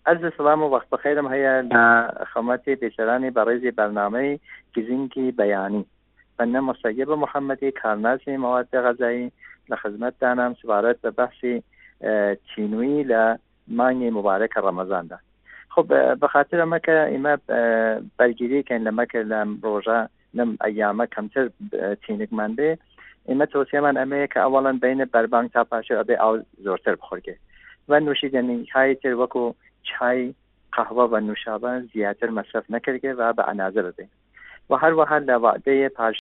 عرض سلام و وقت بخیرم هیا خامت بیشترانی برای برنامه گزینکی بیانی بنده مستجب محمدی کارناسی مواد غذایی لخدمت دانم سوارت به بحثی چینوی لمانی مبارک رمضان ده. خب بخاطر ما که ایما برگیری کن لما که لم روزا لم ایام کمتر چینک منده ایما توصیه من امه که اولا بین بربانگ تا پاشو ابی او زورتر بخورگه و نوشیدنی های تر وکو چای قهوه و نوشابه زیادتر مصرف نکرده و به عنازه بده و هر وحال لوعده